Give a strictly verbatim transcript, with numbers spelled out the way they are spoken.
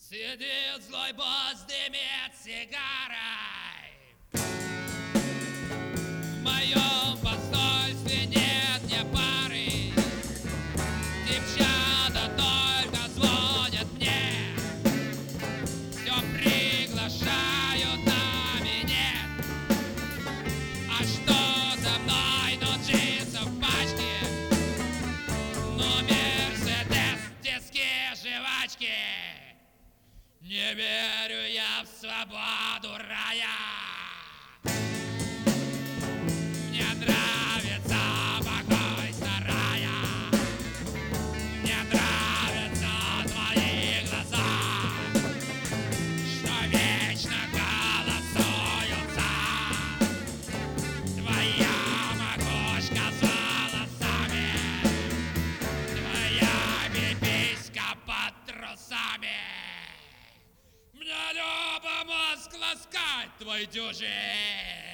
Сидит злой босс, дымит сигарой. В моем посольстве нет мне пары. Девчата только звонят мне, все приглашают на минет. А что за мной? Но джинсы в пачке, но Мерседес, детские жвачки. Не верю я в свободу рая. Мне нравится покой сарая. Мне нравятся твои глаза, что вечно голосуются. Твоя макушка с волосами, твоя пиписька под трусами. Мне любо мозг ласкать твой дюжин.